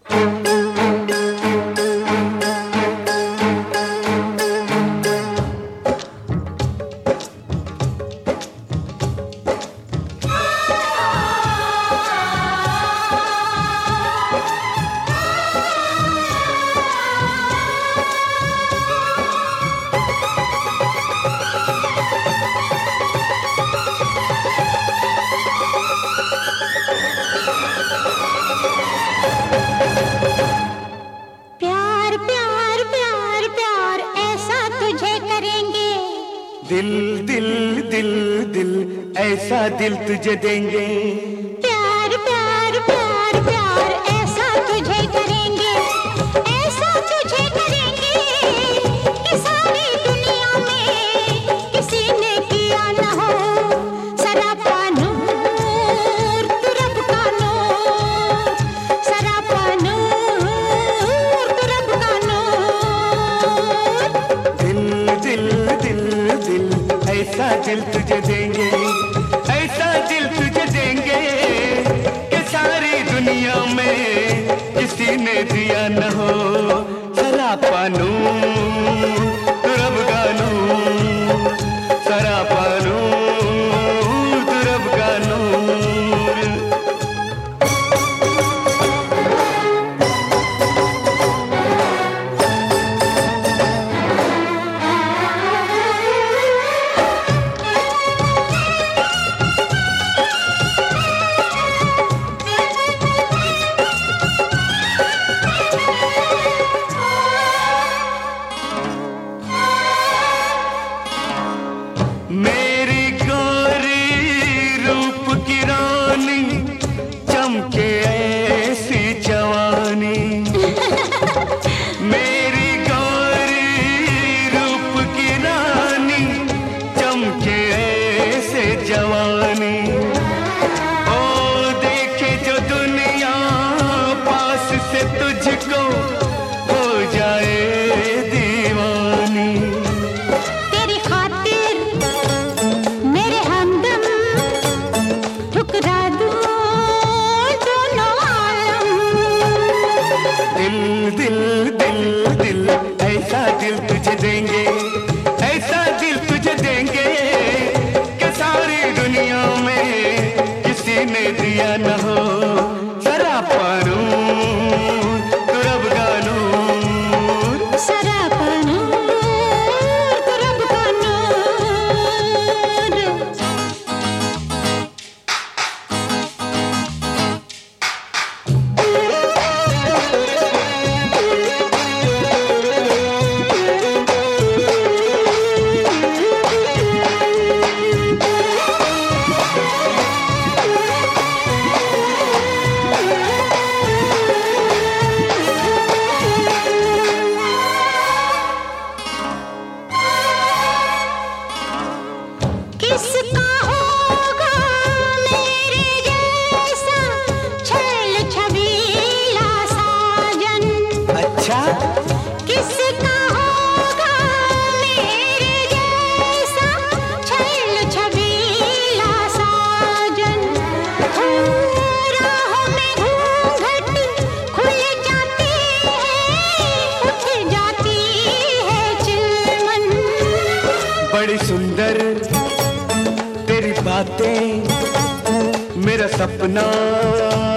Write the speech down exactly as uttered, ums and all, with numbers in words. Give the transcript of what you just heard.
दिल दिल दिल दिल ऐसा दिल तुझे देंगे। प्यार प्यार प्यार प्यार ऐसा तुझे करेंगे, ऐसा तुझे करेंगे कि सारी दुनिया में किसी ने किया न हो। सरापा नूर तू रब का नूर, सरापा नूर तू रब का नूर। दिल दिल दिल दिल ऐसा दिल तुझे देंगे, ऐसा दिल तुझे देंगे कि सारी दुनिया में किसी ने दिया न हो। सरापा नूर तू रब का नूर, सरापा नूर तू रब का नूर। मेरी गोरी रूप की रानी चमके ऐसी जवानी, मेरी गोरी रूप की रानी चमके ऐसे जवानी। ओ देखे जो दुनिया पास से तुझको हो जाए दीवानी। तेरी खातिर मेरे हमदम ठुकरा दूं दोनों आलम। दिल दिल दिल दिल ऐसा दिल तुझे देंगे, ऐसा दिल तुझे देंगे कि सारी दुनिया में किसी ने दिया न हो। सरापा नूर तू रब का नूर, सरापा नूर तू रब का नूर। किसका होगा मेरे जैसा छैल छबीला साजन। अच्छा किसका होगा मेरे जैसा छैल छबीला साजन। राहों में घूंघट खुल जाती है, उठ जाती है चिलमन। बड़ी सुंदर तेरी बातें, मेरा सपना